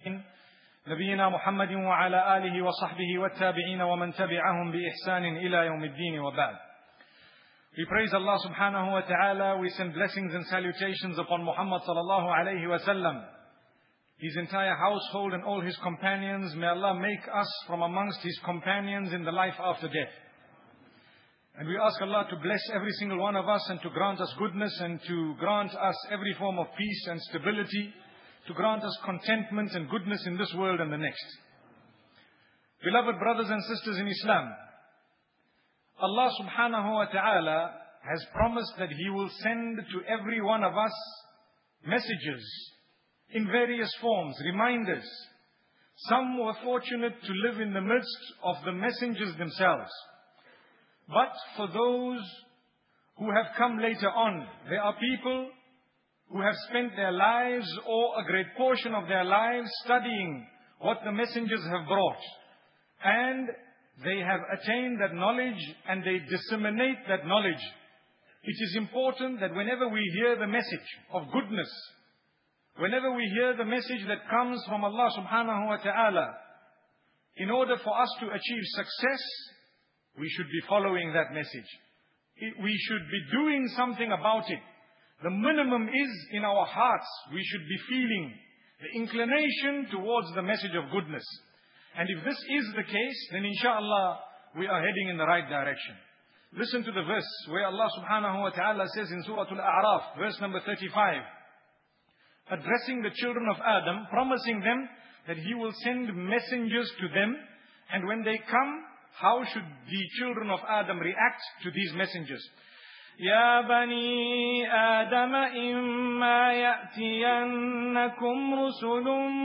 نبينا محمد وعلى آله وصحبه والتابعين ومن تبعهم بإحسان إلى يوم الدين وبعد. We praise Allah subhanahu wa ta'ala. We send blessings and salutations upon Muhammad sallallahu alayhi wa sallam, his entire household and all his companions. May Allah make us from amongst his companions in the life after death. And we ask Allah to bless every single one of us and to grant us goodness and to grant us every form of peace and stability, to grant us contentment and goodness in this world and the next. Beloved brothers and sisters in Islam, Allah subhanahu wa ta'ala has promised that He will send to every one of us messages in various forms, reminders. Some were fortunate to live in the midst of the messengers themselves. But for those who have come later on, there are people who have spent their lives or a great portion of their lives studying what the messengers have brought. And they have attained that knowledge and they disseminate that knowledge. It is important that whenever we hear the message of goodness, whenever we hear the message that comes from Allah subhanahu wa ta'ala, in order for us to achieve success, we should be following that message. We should be doing something about it. The minimum is in our hearts, we should be feeling the inclination towards the message of goodness. And if this is the case, then inshallah, we are heading in the right direction. Listen to the verse where Allah subhanahu wa ta'ala says in Surah Al-A'raf, verse number 35, addressing the children of Adam, promising them that He will send messengers to them, and when they come, how should the children of Adam react to these messengers? يا بني آدم إما يأتينكم رسل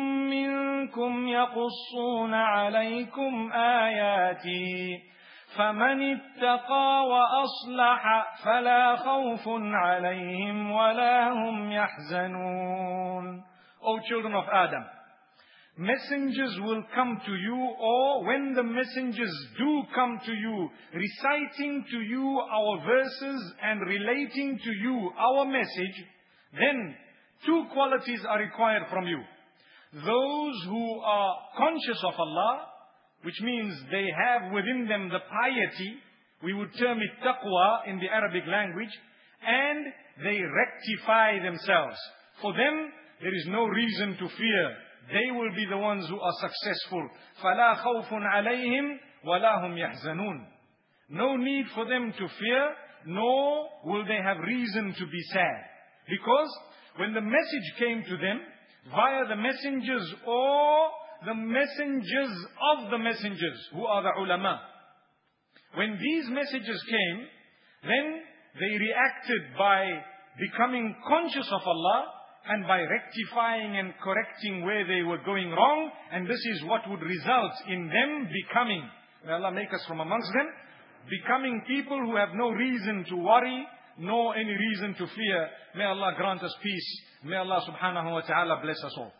منكم يقصون عليكم آياتي فمن اتقى وأصلح فلا خوف عليهم ولا هم يحزنون. O children of Adam, messengers will come to you, or when the messengers do come to you, reciting to you our verses and relating to you our message, then two qualities are required from you. Those who are conscious of Allah, which means they have within them the piety, we would term it taqwa in the Arabic language, and they rectify themselves. For them, there is no reason to fear. They will be the ones who are successful. فَلَا خَوْفٌ عَلَيْهِمْ وَلَا هُمْ يَحْزَنُونَ. No need for them to fear, nor will they have reason to be sad. Because when the message came to them, via the messengers or the messengers of the messengers, who are the ulama, when these messages came, then they reacted by becoming conscious of Allah, and by rectifying and correcting where they were going wrong. And this is what would result in them becoming, may Allah make us from amongst them, becoming people who have no reason to worry, nor any reason to fear. May Allah grant us peace. May Allah subhanahu wa ta'ala bless us all.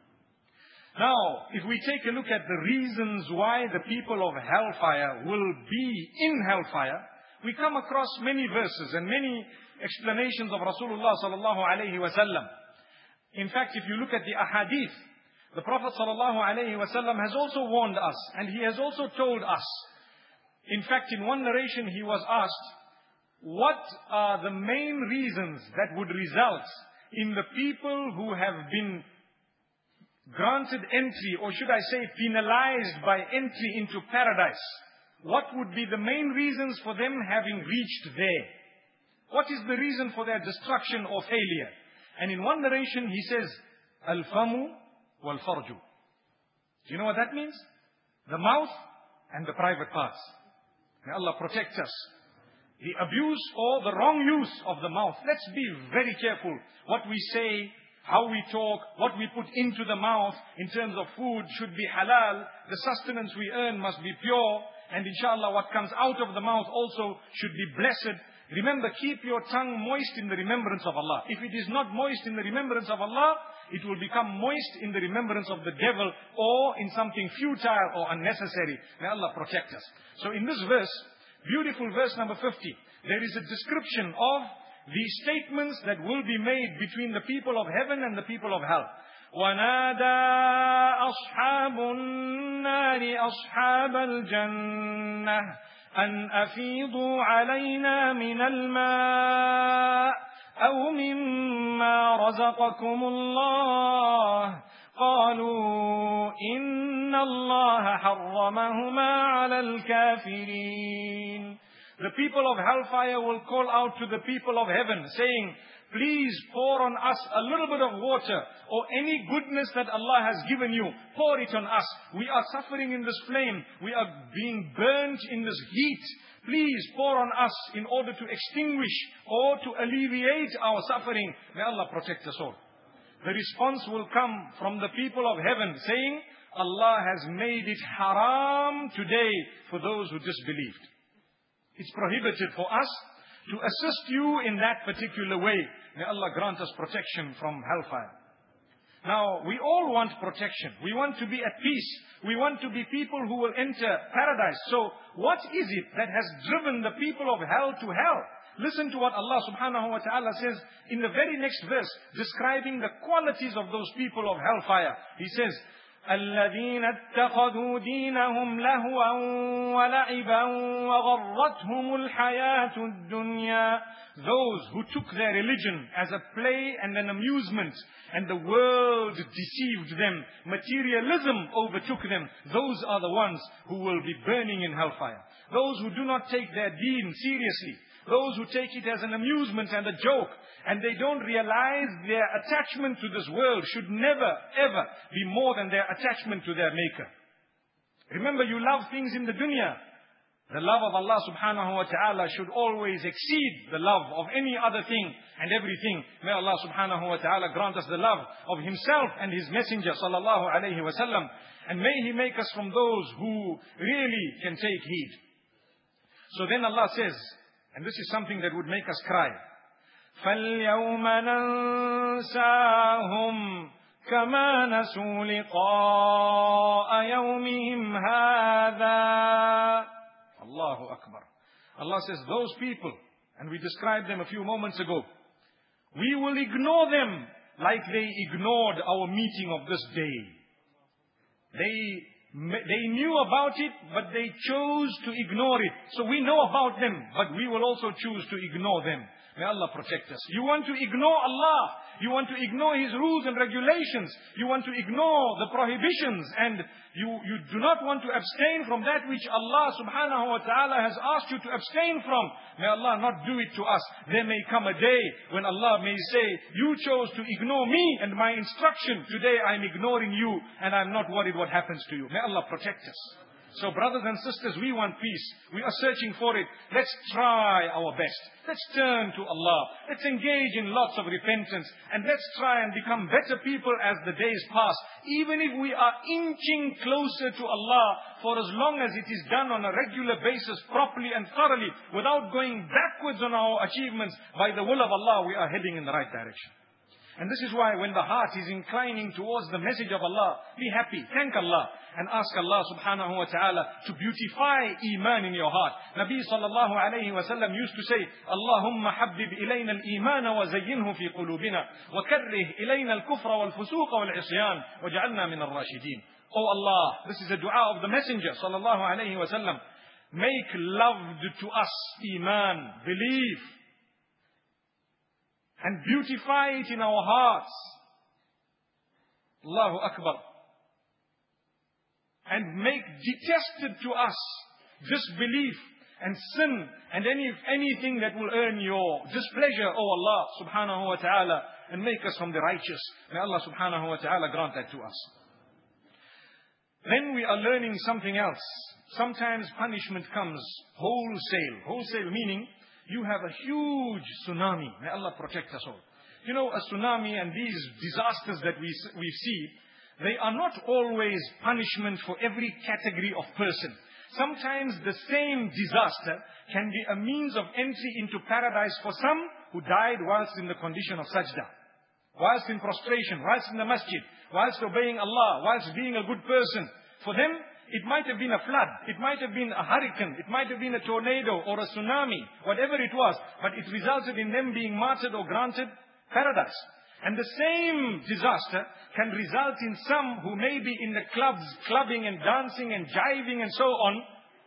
Now, if we take a look at the reasons why the people of hellfire will be in hellfire, we come across many verses and many explanations of Rasulullah sallallahu alayhi wa sallam. In fact, if you look at the ahadith, the Prophet sallallahu alayhi wa sallam has also warned us, and he has also told us. In fact, in one narration he was asked, what are the main reasons that would result in the people who have been granted entry, or should I say penalized by entry into paradise? What would be the main reasons for them having reached there? What is the reason for their destruction or failure? And in one narration he says, Al-famu wal-farju. Do you know what that means? The mouth and the private parts. May Allah protect us. The abuse or the wrong use of the mouth. Let's be very careful. What we say, how we talk, what we put into the mouth in terms of food should be halal. The sustenance we earn must be pure. And inshallah what comes out of the mouth also should be blessed. Remember, keep your tongue moist in the remembrance of Allah. If it is not moist in the remembrance of Allah, it will become moist in the remembrance of the devil or in something futile or unnecessary. May Allah protect us. So in this verse, beautiful verse number 50, there is a description of the statements that will be made between the people of heaven and the people of hell. وَنَادَى أصحاب النار أصحاب الجنة أن أفيضوا علينا من الماء أو مما رزقكم الله قالوا إن الله حرمهما على الكافرين. The people of hellfire will call out to the people of heaven, saying, please pour on us a little bit of water or any goodness that Allah has given you. Pour it on us. We are suffering in this flame. We are being burnt in this heat. Please pour on us in order to extinguish or to alleviate our suffering. May Allah protect us all. The response will come from the people of heaven saying, Allah has made it haram today for those who disbelieved. It's prohibited for us to assist you in that particular way. May Allah grant us protection from hellfire. Now, we all want protection. We want to be at peace. We want to be people who will enter paradise. So, what is it that has driven the people of hell to hell? Listen to what Allah subhanahu wa ta'ala says in the very next verse, describing the qualities of those people of hellfire. He says, الذين اتخذوا دينهم لهوا ولعبا وغرتهم الحياة الدنيا. Those who took their religion as a play and an amusement, and the world deceived them, materialism overtook them, those are the ones who will be burning in hellfire. Those who do not take their deen seriously, those who take it as an amusement and a joke, and they don't realize their attachment to this world should never, ever be more than their attachment to their Maker. Remember, you love things in the dunya. The love of Allah subhanahu wa ta'ala should always exceed the love of any other thing and everything. May Allah subhanahu wa ta'ala grant us the love of Himself and His Messenger sallallahu alayhi wa sallam. And may He make us from those who really can take heed. So then Allah says, and this is something that would make us cry, فَالْيَوْمَ نَنْسَاهُمْ كَمَا نَسُوا لِقَاءَ يَوْمِهِمْ هَذَا. Allahu Akbar. Allah says, those people, and we described them a few moments ago, we will ignore them like they ignored our meeting of this day. They knew about it, but they chose to ignore it. So we know about them, but we will also choose to ignore them. May Allah protect us. You want to ignore Allah. You want to ignore His rules and regulations. You want to ignore the prohibitions. And you do not want to abstain from that which Allah subhanahu wa ta'ala has asked you to abstain from. May Allah not do it to us. There may come a day when Allah may say, you chose to ignore me and my instruction. Today I'm ignoring you and I'm not worried what happens to you. May Allah protect us. So brothers and sisters, we want peace. We are searching for it. Let's try our best. Let's turn to Allah. Let's engage in lots of repentance. And let's try and become better people as the days pass. Even if we are inching closer to Allah, for as long as it is done on a regular basis, properly and thoroughly, without going backwards on our achievements, by the will of Allah, we are heading in the right direction. And this is why when the heart is inclining towards the message of Allah, be happy, thank Allah, and ask Allah subhanahu wa ta'ala to beautify iman in your heart. Nabi sallallahu alayhi wa sallam used to say, Allahumma habbib ilayna al-iman wa zayyinhu fi qulubina wa karrih ilayna al-kufra wal-fusuq wal-isyan wa ja'alna min al-rashidin. Oh Allah, this is a dua of the Messenger sallallahu alayhi wa sallam. Make loved to us iman, belief, and beautify it in our hearts. Allahu Akbar. And make detested to us disbelief and sin and anything that will earn your displeasure, O Allah subhanahu wa ta'ala, and make us from the righteous. May Allah subhanahu wa ta'ala grant that to us. Then we are learning something else. Sometimes punishment comes wholesale. Wholesale meaning you have a huge tsunami. May Allah protect us all. You know, a tsunami and these disasters that we see, they are not always punishment for every category of person. Sometimes the same disaster can be a means of entry into paradise for some who died whilst in the condition of sajda, whilst in prostration, whilst in the masjid, whilst obeying Allah, whilst being a good person. For them, it might have been a flood, it might have been a hurricane, it might have been a tornado or a tsunami, whatever it was, but it resulted in them being martyred or granted paradise. And the same disaster can result in some who may be in the clubs, clubbing and dancing and jiving and so on.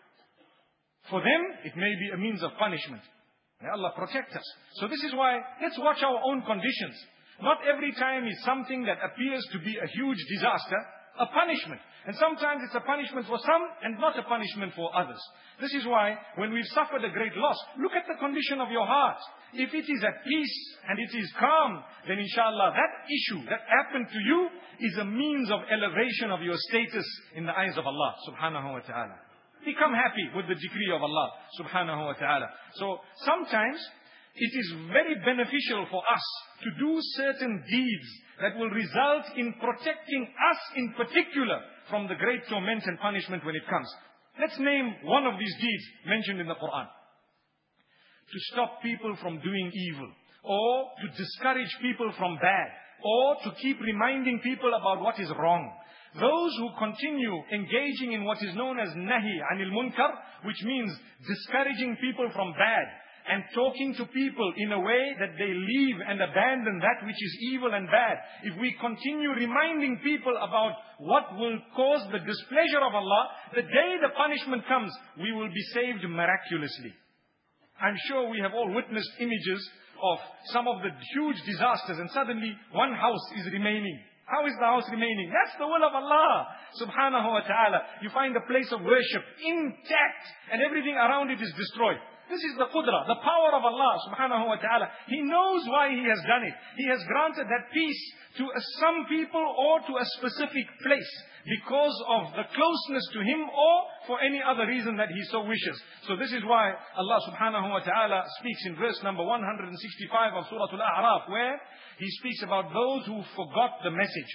For them, it may be a means of punishment. May Allah protect us. So this is why, let's watch our own conditions. Not every time is something that appears to be a huge disaster a punishment. And sometimes it's a punishment for some and not a punishment for others. This is why when we've suffered a great loss, look at the condition of your heart. If it is at peace and it is calm, then inshallah that issue that happened to you is a means of elevation of your status in the eyes of Allah subhanahu wa ta'ala. Become happy with the decree of Allah subhanahu wa ta'ala. So sometimes it is very beneficial for us to do certain deeds that will result in protecting us in particular from the great torment and punishment when it comes. Let's name one of these deeds mentioned in the Quran. To stop people from doing evil, or to discourage people from bad, or to keep reminding people about what is wrong. Those who continue engaging in what is known as nahi anil munkar, which means discouraging people from bad, and talking to people in a way that they leave and abandon that which is evil and bad. If we continue reminding people about what will cause the displeasure of Allah, the day the punishment comes, we will be saved miraculously. I'm sure we have all witnessed images of some of the huge disasters, and suddenly one house is remaining. How is the house remaining? That's the will of Allah subhanahu wa ta'ala. You find a place of worship intact and everything around it is destroyed. This is the qudra, the power of Allah subhanahu wa ta'ala. He knows why He has done it. He has granted that peace to some people or to a specific place because of the closeness to Him or for any other reason that He so wishes. So this is why Allah subhanahu wa ta'ala speaks in verse number 165 of Surah Al-A'raf, where He speaks about those who forgot the message.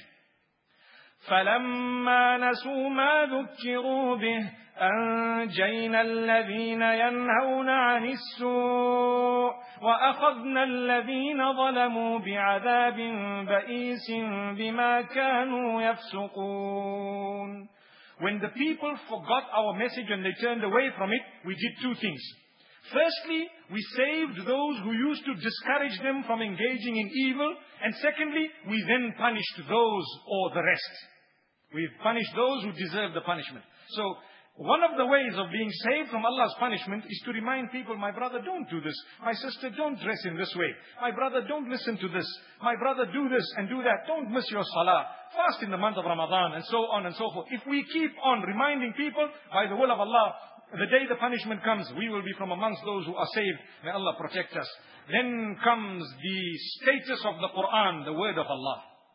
فَلَمَّا نَسُوا مَا ذُكِّرُوا بِهِ أَنْجَيْنَا الَّذِينَ يَنْهَوْنَ عَنِ السُّوءِ وَأَخَذْنَا الَّذِينَ ظَلَمُوا بِعَذَابٍ بَئِيسٍ بِمَا كَانُوا يَفْسُقُونَ. When the people forgot our message and they turned away from it, we did two things. Firstly, we saved those who used to discourage them from engaging in evil. And secondly, we then punished those or the rest. We've punished those who deserve the punishment. So, one of the ways of being saved from Allah's punishment is to remind people, my brother, don't do this. My sister, don't dress in this way. My brother, don't listen to this. My brother, do this and do that. Don't miss your salah. Fast in the month of Ramadan and so on and so forth. If we keep on reminding people, by the will of Allah, the day the punishment comes, we will be from amongst those who are saved. May Allah protect us. Then comes the status of the Quran, the word of Allah.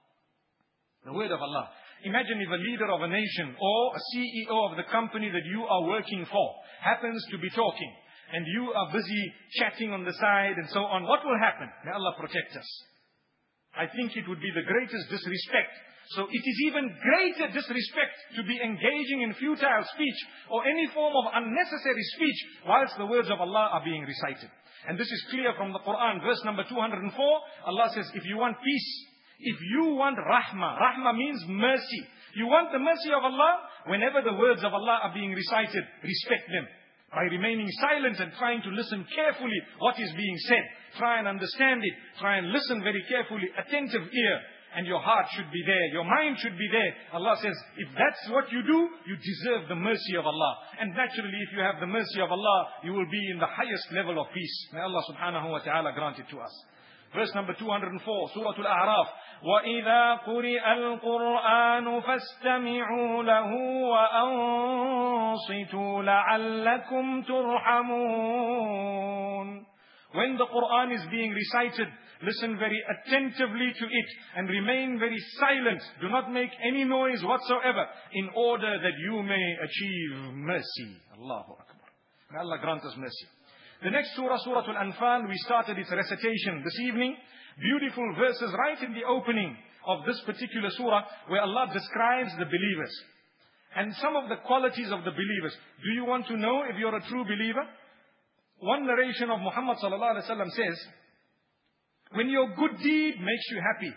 The word of Allah. Imagine if a leader of a nation or a CEO of the company that you are working for happens to be talking and you are busy chatting on the side and so on. What will happen? May Allah protect us. I think it would be the greatest disrespect. So it is even greater disrespect to be engaging in futile speech or any form of unnecessary speech whilst the words of Allah are being recited. And this is clear from the Quran. Verse number 204, Allah says, if you want peace, if you want rahmah, rahmah means mercy. You want the mercy of Allah, whenever the words of Allah are being recited, respect them. By remaining silent and trying to listen carefully what is being said. Try and understand it. Try and listen very carefully, attentive ear. And your heart should be there. Your mind should be there. Allah says, if that's what you do, you deserve the mercy of Allah. And naturally, if you have the mercy of Allah, you will be in the highest level of peace. May Allah subhanahu wa ta'ala grant it to us. Verse number 204, Surah Al-A'raf. وَإِذَا قُرِئَ الْقُرْآنُ فَاسْتَمِعُوا لَهُ وَأَنصِتُوا لَعَلَّكُمْ تُرْحَمُونَ. When the Quran is being recited, listen very attentively to it and remain very silent. Do not make any noise whatsoever in order that you may achieve mercy. Allahu Akbar. May Allah grant us mercy. The next surah, Surah Al-Anfal, we started its recitation this evening. Beautiful verses right in the opening of this particular surah where Allah describes the believers. And some of the qualities of the believers. Do you want to know if you're a true believer? One narration of Muhammad sallallahu alaihi wasallam says, when your good deed makes you happy,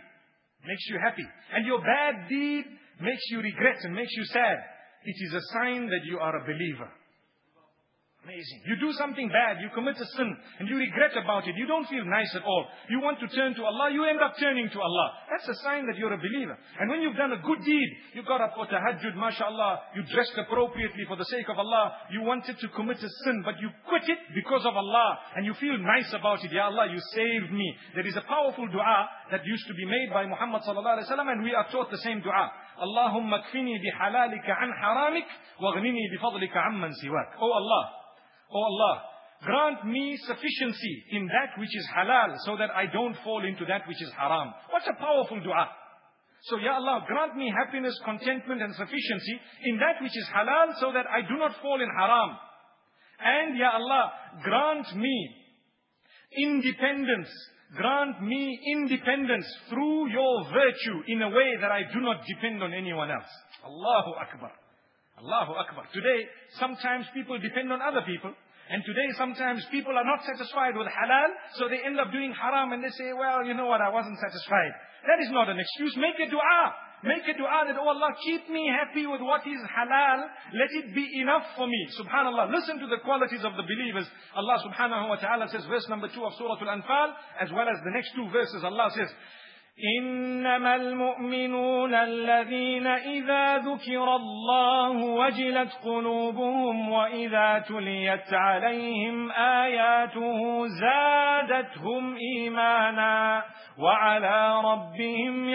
and your bad deed makes you regret and makes you sad, it is a sign that you are a believer. Amazing. You do something bad, you commit a sin, and you regret about it. You don't feel nice at all. You want to turn to Allah, you end up turning to Allah. That's a sign that you're a believer. And when you've done a good deed, you got up for tahajjud, mashallah, you dressed appropriately for the sake of Allah, you wanted to commit a sin, but you quit it because of Allah, and you feel nice about it. Ya Allah, you saved me. There is a powerful dua that used to be made by Muhammad sallallahu alaihi wasallam, and we are taught the same dua. Allahumma kfini bihalalika an haramik, waghnini bifadlika amman siwak. Oh Allah, oh Allah, grant me sufficiency in that which is halal so that I don't fall into that which is haram. What a powerful dua. So, Ya Allah, grant me happiness, contentment and sufficiency in that which is halal so that I do not fall in haram. And Ya Allah, grant me independence. Grant me independence through your virtue in a way that I do not depend on anyone else. Allahu Akbar. Allahu Akbar. Today, sometimes people depend on other people. And today, sometimes people are not satisfied with halal, so they end up doing haram and they say, well, you know what, I wasn't satisfied. That is not an excuse. Make a dua. Make a dua that, oh Allah, keep me happy with what is halal. Let it be enough for me. Subhanallah. Listen to the qualities of the believers. Allah subhanahu wa ta'ala says, verse number 2 of Surah Al-Anfal, as well as the next two verses, Allah says, إنما المؤمنون الذين إذا ذكر الله وجلت قلوبهم وإذا تليت عليهم آياته زادتهم إيمانا وعلى ربهم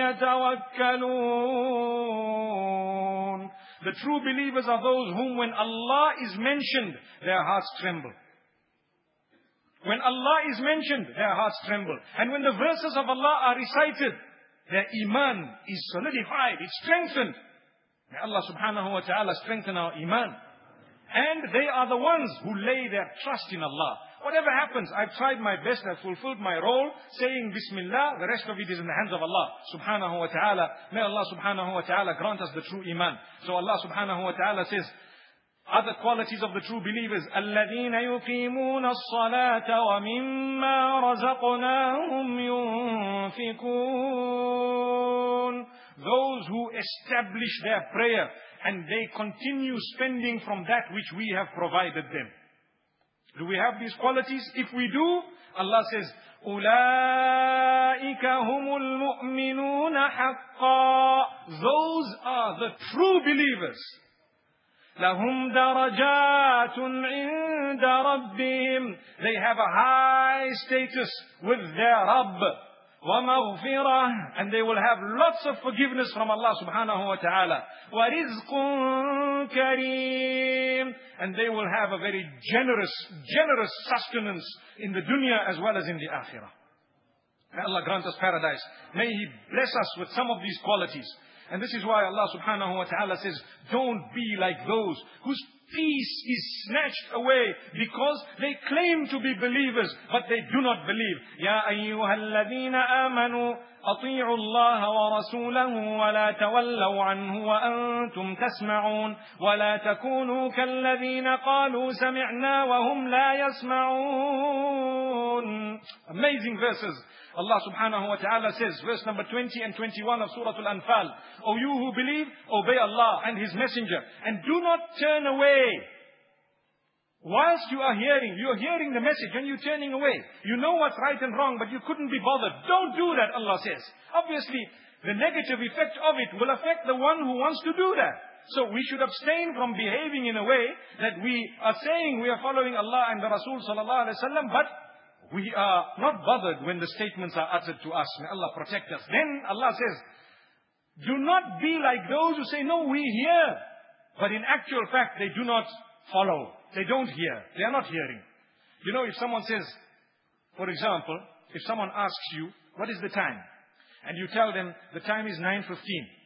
يتوكلون. The true believers are those whom when Allah is mentioned, their hearts tremble. When Allah is mentioned, their hearts tremble. And when the verses of Allah are recited, their iman is solidified, it's strengthened. May Allah subhanahu wa ta'ala strengthen our iman. And they are the ones who lay their trust in Allah. Whatever happens, I've tried my best, I've fulfilled my role, saying Bismillah, the rest of it is in the hands of Allah subhanahu wa ta'ala. May Allah subhanahu wa ta'ala grant us the true iman. So Allah subhanahu wa ta'ala says, other qualities of the true believers, الَّذِينَ يُقِيمُونَ الصَّلَاةَ وَمِمَّا رَزَقْنَاهُمْ يُنْفِقُونَ. Those who establish their prayer and they continue spending from that which we have provided them. Do we have these qualities? If we do, Allah says, أُولَٰئِكَ هُمُ الْمُؤْمِنُونَ حَقًّا. Those are the true believers. لهم درجات عند ربهم. They have a high status with their Rabb. ومغفرة. And they will have lots of forgiveness from Allah subhanahu wa ta'ala. ورزق كريم. And they will have a very generous sustenance in the dunya as well as in the akhirah. May Allah grant us paradise. May He bless us with some of these qualities. And this is why Allah subhanahu wa ta'ala says, don't be like those whose peace is snatched away because they claim to be believers, but they do not believe. Ya ayyuhalladhina amanu أطيعوا الله ورسوله ولا تولوا عنه وأنتم تسمعون ولا تكونوا كالذين قالوا سمعنا وهم لا يسمعون. Amazing verses. Allah subhanahu wa ta'ala says, verse number 20 and 21 of Surah Al-Anfal, O you who believe, obey Allah and His Messenger, and do not turn away. Whilst you're hearing the message and you're turning away. You know what's right and wrong, but you couldn't be bothered. Don't do that, Allah says. Obviously, the negative effect of it will affect the one who wants to do that. So we should abstain from behaving in a way that we are saying we are following Allah and the Rasul sallallahu alaihi wasallam, but we are not bothered when the statements are uttered to us. May Allah protect us. Then Allah says, do not be like those who say, no, we hear. But in actual fact, they do not follow. They don't hear. They are not hearing. You know, if someone says, for example, if someone asks you, what is the time? And you tell them, the time is 9:15.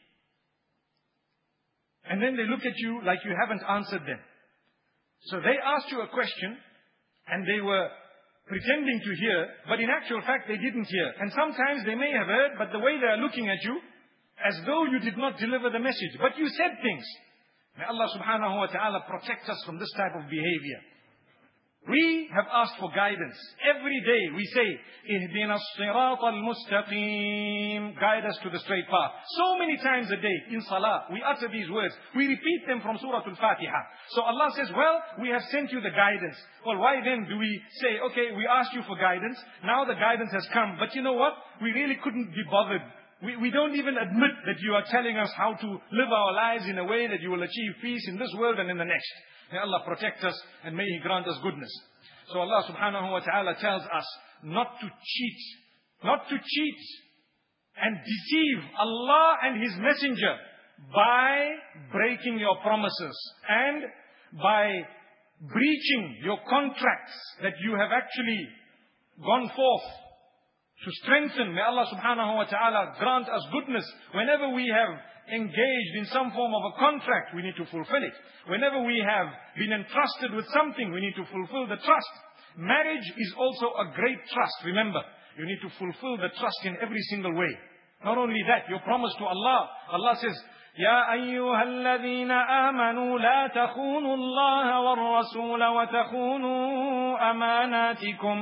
And then they look at you like you haven't answered them. So they asked you a question, and they were pretending to hear, but in actual fact they didn't hear. And sometimes they may have heard, but the way they are looking at you, as though you did not deliver the message. But you said things. May Allah subhanahu wa ta'ala protect us from this type of behavior. We have asked for guidance. Every day we say, اهدنا الصراط المستقيم. Guide us to the straight path. So many times a day in Salah, we utter these words. We repeat them from Surah Al-Fatiha. So Allah says, well, we have sent you the guidance. Well, why then do we say, okay, we asked you for guidance. Now the guidance has come. But you know what? We really couldn't be bothered. We don't even admit that you are telling us how to live our lives in a way that you will achieve peace in this world and in the next. May Allah protect us and may He grant us goodness. So Allah subhanahu wa ta'ala tells us not to cheat and deceive Allah and His Messenger by breaking your promises and by breaching your contracts that you have actually gone forth to strengthen. May Allah subhanahu wa ta'ala grant us goodness. Whenever we have engaged in some form of a contract, we need to fulfill it. Whenever we have been entrusted with something, we need to fulfill the trust. Marriage is also a great trust. Remember, you need to fulfill the trust in every single way. Not only that, your promise to Allah. Allah says, يا أيها الذين آمنوا لا تخونوا الله والرسول وتخونوا أماناتكم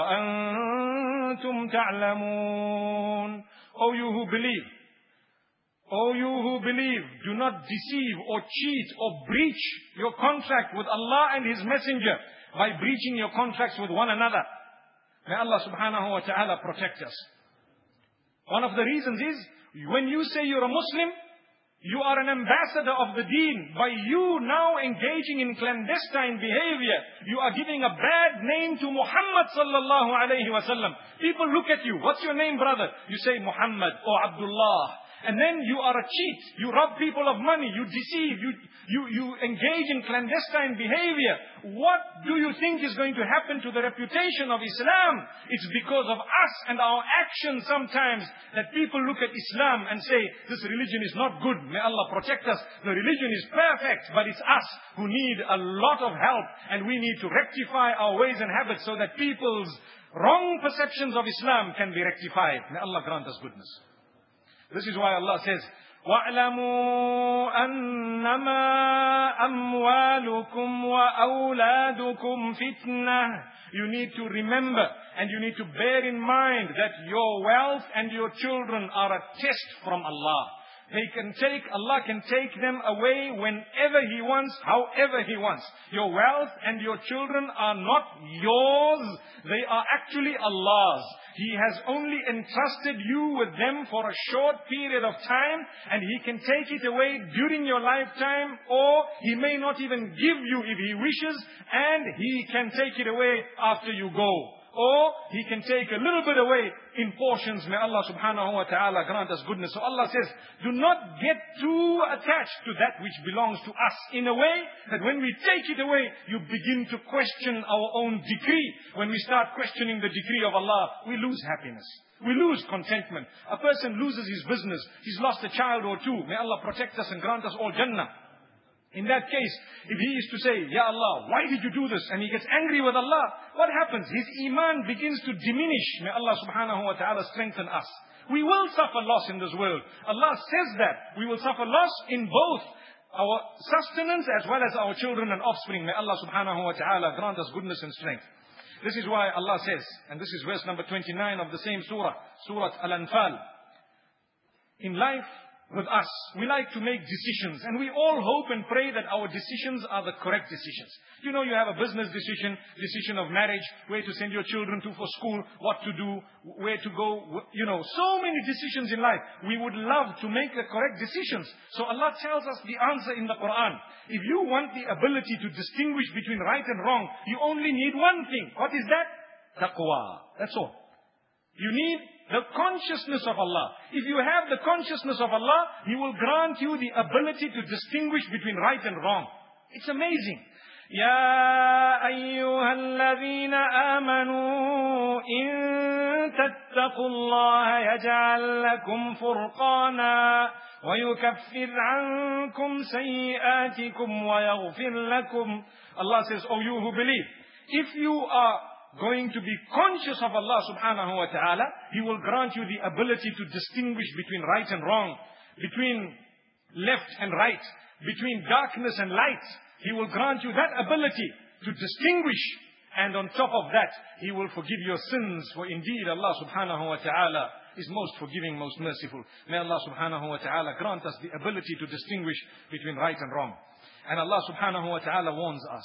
وأنتم تعلمون. O you who believe, do not deceive or cheat or breach your contract with Allah and His Messenger by breaching your contracts with one another. May Allah subhanahu wa ta'ala protect us. One of the reasons is, when you say you're a Muslim, you are an ambassador of the deen. By you now engaging in clandestine behavior, you are giving a bad name to Muhammad sallallahu alayhi wa sallam. People look at you. What's your name, brother? You say Muhammad or Abdullah. And then you are a cheat. You rob people of money. You deceive. You engage in clandestine behavior. What do you think is going to happen to the reputation of Islam? It's because of us and our actions sometimes that people look at Islam and say, this religion is not good. May Allah protect us. The religion is perfect, but it's us who need a lot of help. And we need to rectify our ways and habits so that people's wrong perceptions of Islam can be rectified. May Allah grant us goodness. This is why Allah says, وَاعْلَمُوا أَنَّمَا أَمْوَالُكُمْ وَأَوْلَادُكُمْ فِتْنَةٌ. You need to remember and you need to bear in mind that your wealth and your children are a test from Allah. Allah can take them away whenever He wants, however He wants. Your wealth and your children are not yours. They are actually Allah's. He has only entrusted you with them for a short period of time, and He can take it away during your lifetime, or He may not even give you if He wishes, and He can take it away after you go. Or He can take a little bit away in portions. May Allah subhanahu wa ta'ala grant us goodness. So Allah says, do not get too attached to that which belongs to us, in a way that when we take it away, you begin to question our own decree. When we start questioning the decree of Allah, we lose happiness. We lose contentment. A person loses his business. He's lost a child or two. May Allah protect us and grant us all Jannah. In that case, if he is to say, Ya Allah, why did you do this? And he gets angry with Allah, what happens? His iman begins to diminish. May Allah subhanahu wa ta'ala strengthen us. We will suffer loss in this world. Allah says that. We will suffer loss in both our sustenance as well as our children and offspring. May Allah subhanahu wa ta'ala grant us goodness and strength. This is why Allah says, and this is verse number 29 of the same surah, Surah Al-Anfal. In life, with us, we like to make decisions, and we all hope and pray that our decisions are the correct decisions. You know, you have a business decision of marriage, where to send your children to for school, what to do, where to go, you know, so many decisions in life. We would love to make the correct decisions. So Allah tells us the answer in the Quran. If you want the ability to distinguish between right and wrong, you only need one thing. What is that? Taqwa. That's all. You need the consciousness of Allah. If you have the consciousness of Allah, He will grant you the ability to distinguish between right and wrong. It's amazing. يا أيها الذين آمنوا إن تتقوا الله يجعل لكم فرقانا ويكفر عنكم سيئاتكم ويغفر لكم. Allah says, oh you who believe, if you are going to be conscious of Allah subhanahu wa ta'ala, He will grant you the ability to distinguish between right and wrong, between left and right, between darkness and light. He will grant you that ability to distinguish. And on top of that, He will forgive your sins. For indeed Allah subhanahu wa ta'ala is most forgiving, most merciful. May Allah subhanahu wa ta'ala grant us the ability to distinguish between right and wrong. And Allah subhanahu wa ta'ala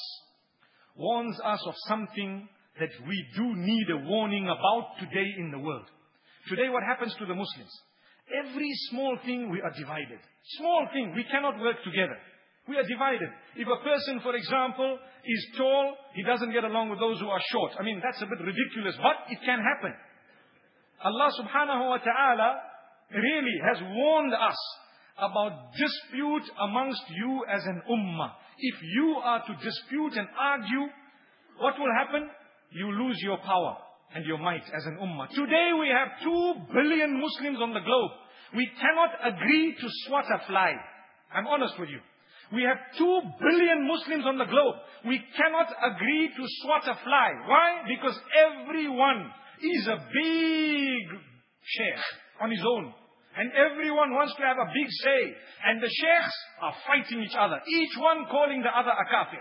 warns us of something that we do need a warning about today in the world. Today what happens to the Muslims? Every small thing we are divided. Small thing, we cannot work together. We are divided. If a person, for example, is tall, he doesn't get along with those who are short. I mean, that's a bit ridiculous, but it can happen. Allah subhanahu wa ta'ala really has warned us about dispute amongst you as an ummah. If you are to dispute and argue, what will happen? You lose your power and your might as an ummah. Today we have 2 billion Muslims on the globe. We cannot agree to swat a fly. I'm honest with you. We have 2 billion Muslims on the globe. We cannot agree to swat a fly. Why? Because everyone is a big sheikh on his own. And everyone wants to have a big say. And the sheikhs are fighting each other. Each one calling the other a kafir.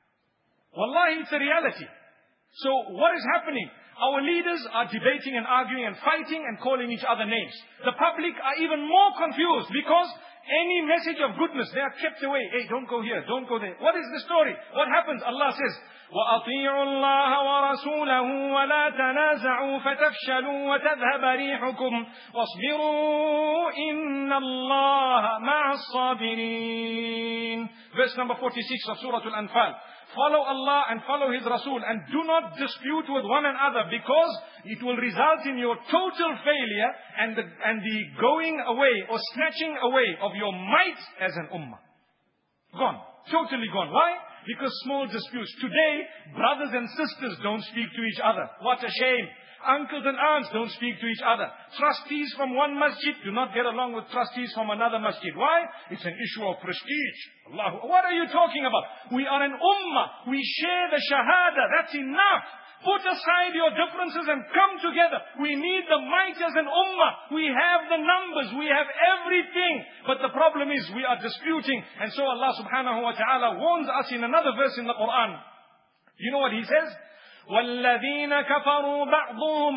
Wallahi, it's a reality. So what is happening? Our leaders are debating and arguing and fighting and calling each other names. The public are even more confused because any message of goodness, they are kept away. Hey, don't go here, don't go there. What is the story? What happens? Allah says, وَأَطِيعُوا اللَّهَ وَرَسُولَهُ وَلَا تَنَازَعُوا فَتَفْشَلُوا وَتَذْهَبَ رِيحُكُمْ وَاصْبِرُوا إِنَّ اللَّهَ مَعَ الصَّابِرِينَ. Verse number 46 of Surah Al-Anfal. Follow Allah and follow His Rasul and do not dispute with one another because it will result in your total failure and the going away or snatching away of your might as an ummah. Gone. Totally gone. Why? Because small disputes. Today, brothers and sisters don't speak to each other. What a shame. Uncles and aunts don't speak to each other. Trustees from one masjid do not get along with trustees from another masjid. Why? It's an issue of prestige. Allah, what are you talking about? We are an ummah. We share the shahada. That's enough. Put aside your differences and come together. We need the might as an ummah. We have the numbers. We have everything. But the problem is we are disputing. And so Allah subhanahu wa ta'ala warns us in another verse in the Quran. You know what He says? وَالَّذِينَ كَفَرُوا بَعْضُهُمْ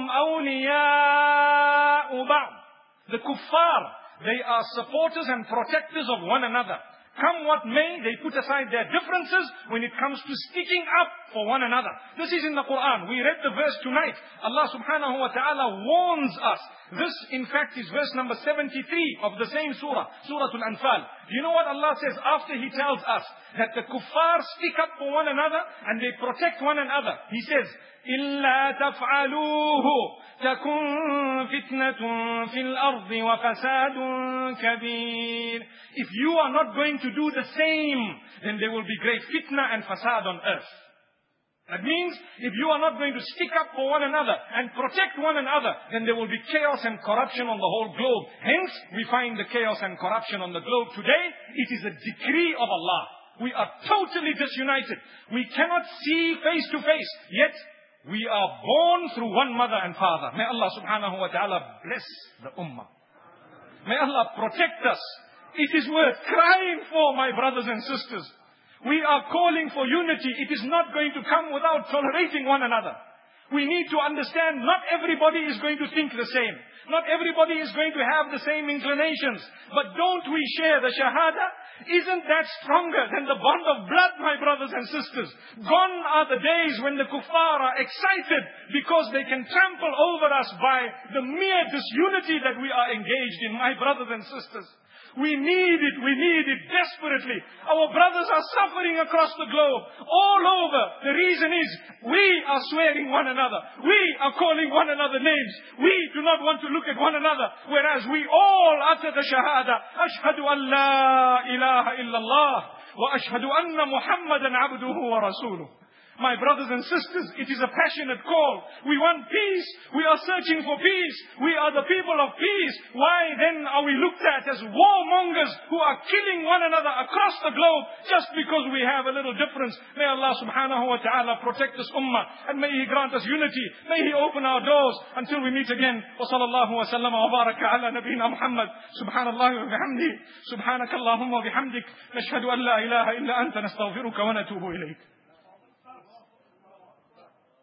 أَوْلِيَاءُ بَعْضٍ. The kuffar, they are supporters and protectors of one another. Come what may, they put aside their differences when it comes to sticking up for one another. This is in the Quran. We read the verse tonight. Allah subhanahu wa ta'ala warns us. This, in fact, is verse number 73 of the same surah, Surah Al-Anfal. You know what Allah says after He tells us that the kuffar stick up for one another and they protect one another? He says, إِلَّا تَفْعَلُوهُ تَكُنْ فِتْنَةٌ فِي الْأَرْضِ وَفَسَادٌ كَبِيرٌ. If you are not going to do the same, then there will be great fitna and fasad on earth. That means, if you are not going to stick up for one another and protect one another, then there will be chaos and corruption on the whole globe. Hence, we find the chaos and corruption on the globe today. It is a decree of Allah. We are totally disunited. We cannot see face to face. Yet, we are born through one mother and father. May Allah subhanahu wa ta'ala bless the ummah. May Allah protect us. It is worth crying for, my brothers and sisters. We are calling for unity. It is not going to come without tolerating one another. We need to understand not everybody is going to think the same. Not everybody is going to have the same inclinations. But don't we share the shahada? Isn't that stronger than the bond of blood, my brothers and sisters? Gone are the days when the kuffar are excited because they can trample over us by the mere disunity that we are engaged in, my brothers and sisters. We need it desperately. Our brothers are suffering across the globe, all over. The reason is, we are swearing one another. We are calling one another names. We do not want to look at one another, whereas we all utter the shahada. Ashhadu an la ilaha illallah wa ashhadu anna Muhammadan abduhu wa rasuluh. My brothers and sisters, it is a passionate call. We want peace. We are searching for peace. We are the people of peace. Why then are we looked at as warmongers who are killing one another across the globe just because we have a little difference? May Allah subhanahu wa ta'ala protect this ummah and may He grant us unity. May He open our doors until we meet again. Wa sallallahu wa sallama wa baraka ala nabiyyina Muhammad. Subhanallahi wa bihamdi. Subhanakallahumma wa bihamdik. Nashhadu an la ilaha illa anta nastaghfiruka wa natubu ilayk.